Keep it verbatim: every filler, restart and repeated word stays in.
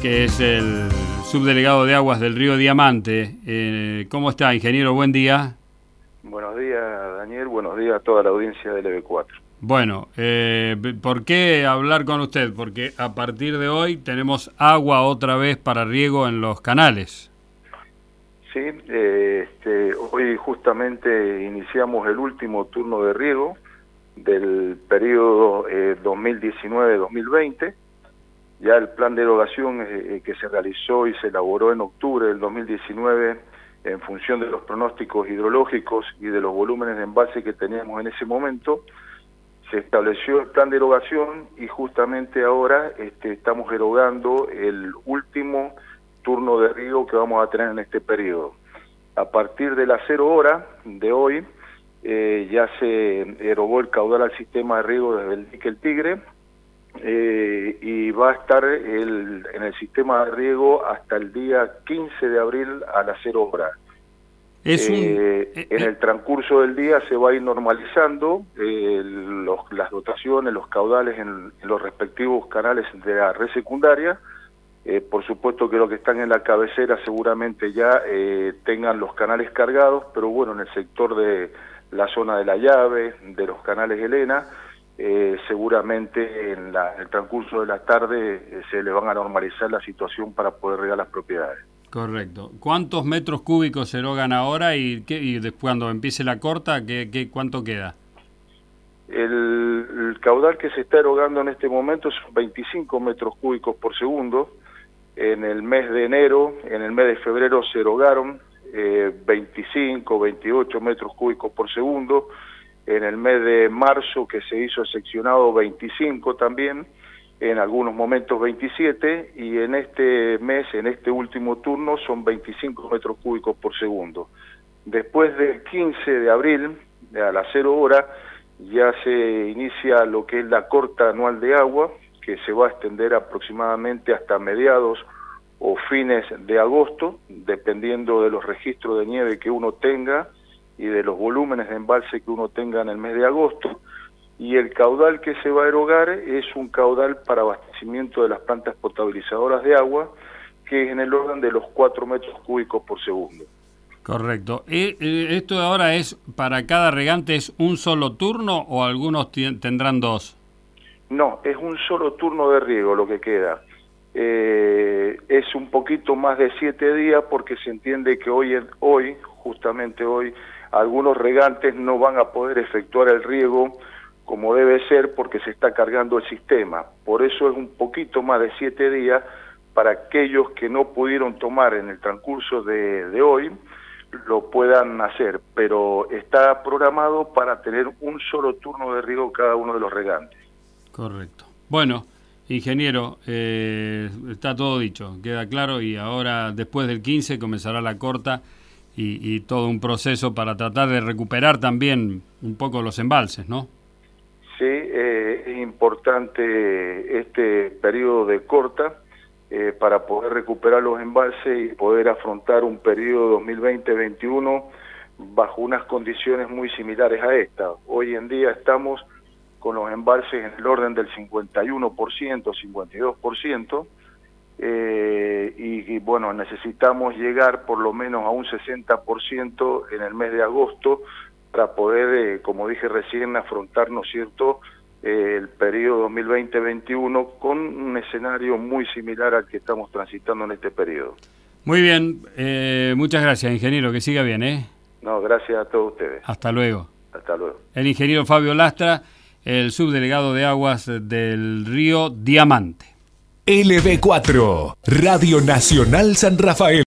que es el subdelegado de Aguas del Río Diamante. Eh, ¿Cómo está, ingeniero? Buen día. Buenos días, Daniel. Buenos días a toda la audiencia del L B cuatro. Bueno, eh, ¿por qué hablar con usted? Porque a partir de hoy tenemos agua otra vez para riego en los canales. Sí, eh, este, hoy justamente iniciamos el último turno de riego del periodo eh, dos mil diecinueve dos mil veinte. Ya el plan de erogación eh, que se realizó y se elaboró en octubre del dos mil diecinueve en función de los pronósticos hidrológicos y de los volúmenes de embalse que teníamos en ese momento, se estableció el plan de erogación y justamente ahora este, estamos erogando el último turno de riego que vamos a tener en este periodo. A partir de las cero hora de hoy eh, ya se erogó el caudal al sistema de riego desde el dique El Tigre eh, y va a estar el, en el sistema de riego hasta el día quince de abril a las cero hora. Es un... eh, en el transcurso del día se va a ir normalizando eh, los, las dotaciones, los caudales en, en los respectivos canales de la red secundaria. Eh, por supuesto que los que están en la cabecera seguramente ya eh, tengan los canales cargados, pero bueno, en el sector de la zona de la llave, de los canales Elena, eh, seguramente en, la, en el transcurso de la tarde eh, se le van a normalizar la situación para poder regar las propiedades. Correcto. ¿Cuántos metros cúbicos se erogan ahora y, qué, y después cuando empiece la corta, ¿qué, qué, cuánto queda? El, el caudal que se está erogando en este momento son veinticinco metros cúbicos por segundo. En el mes de enero, en el mes de febrero se erogaron eh, veinticinco, veintiocho metros cúbicos por segundo. En el mes de marzo, que se hizo seccionado, veinticinco también. En algunos momentos veintisiete, y en este mes, en este último turno, son veinticinco metros cúbicos por segundo. Después del quince de abril, a las cero hora, ya se inicia lo que es la corta anual de agua, que se va a extender aproximadamente hasta mediados o fines de agosto, dependiendo de los registros de nieve que uno tenga y de los volúmenes de embalse que uno tenga en el mes de agosto. Y el caudal que se va a erogar es un caudal para abastecimiento de las plantas potabilizadoras de agua, que es en el orden de los cuatro metros cúbicos por segundo. Correcto. ¿E, e, ¿Esto ahora es para cada regante, es un solo turno o algunos tendrán dos? No, es un solo turno de riego lo que queda. Eh, es un poquito más de siete días porque se entiende que hoy, hoy, justamente hoy, algunos regantes no van a poder efectuar el riego como debe ser porque se está cargando el sistema. Por eso es un poquito más de siete días para aquellos que no pudieron tomar en el transcurso de, de hoy, lo puedan hacer, pero está programado para tener un solo turno de riego cada uno de los regantes. Correcto. Bueno, ingeniero, eh, está todo dicho, queda claro, y ahora después del quince comenzará la corta y, y todo un proceso para tratar de recuperar también un poco los embalses, ¿no? Sí, eh, es importante este periodo de corta eh, para poder recuperar los embalses y poder afrontar un periodo dos mil veinte veintiuno bajo unas condiciones muy similares a esta. Hoy en día estamos con los embalses en el orden del cincuenta y uno por ciento, cincuenta y dos por ciento, eh, y, y bueno, necesitamos llegar por lo menos a un sesenta por ciento en el mes de agosto para poder, eh, como dije recién, afrontar, ¿no es cierto?, eh, el periodo dos mil veinte veintiuno con un escenario muy similar al que estamos transitando en este periodo. Muy bien, eh, muchas gracias, ingeniero, que siga bien, ¿eh? No, gracias a todos ustedes. Hasta luego. Hasta luego. El ingeniero Fabio Lastra, el subdelegado de Aguas del Río Diamante. L B cuatro, Radio Nacional San Rafael.